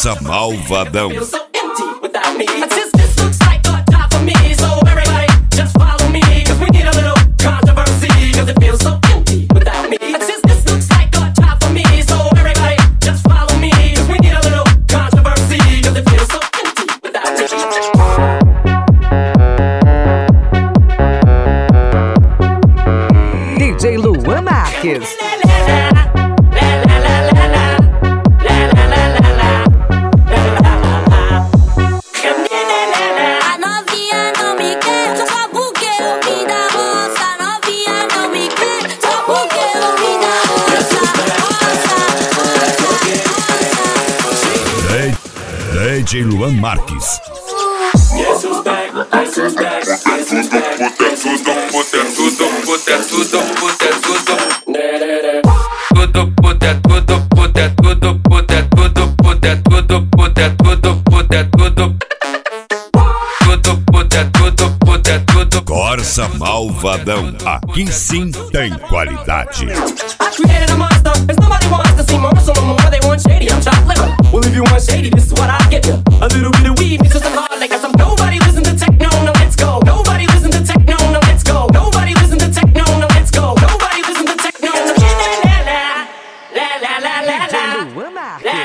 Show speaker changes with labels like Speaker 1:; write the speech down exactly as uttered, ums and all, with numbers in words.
Speaker 1: Corsa Malvadão.
Speaker 2: D J Luan Marques.
Speaker 1: D J Luan Marques.
Speaker 3: Guess who's back? Guess who's back? Guess who's back? Puta tudo, puta tudo, puta tudo, puta tudo. Tudo, puta tudo, puta tudo, puta tudo, puta tudo, puta tudo. Tudo, puta tudo, puta tudo.
Speaker 1: Corsa Malvadão. Aqui sim tem qualidade.
Speaker 4: Created a monster, cause nobody wants to see Marshall no more. They want shady, I'm chocolate. Well, if you want shady, this is what I give you. A little bit of weed mixed with some hard liquor. Some nobody listen to techno, now let's go. Nobody listen to techno, now let's go. Nobody listen to techno, now let's go. Nobody listen to techno. La la la la la la la la.